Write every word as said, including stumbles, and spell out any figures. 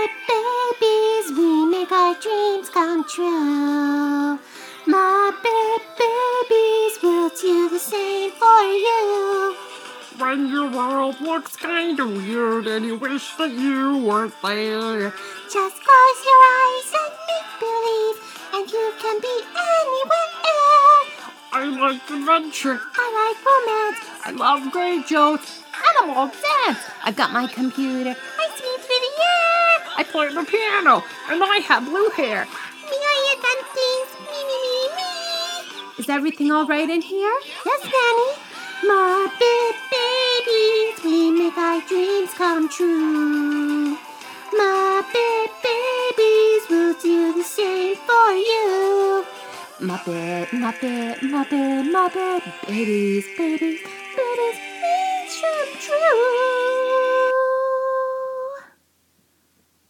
Muppet babies, we make our dreams come true. Muppet babies, we'll do the same for you. When your world looks kinda weird and you wish that you weren't there, just close your eyes and make believe, and you can be anywhere. I like adventure. I like romance. I love great jokes. Animal dance. I've got my computer. I speed through the air. I play the piano, and I have blue hair. Me, I invent things. Me, me, me, me. Is everything all right in here? Yes, Nanny. Muppet babies, we make our dreams come true. Muppet babies, we'll do the same for you. Muppet, Muppet, Muppet, Muppet, babies, babies, babies, Dreams come true.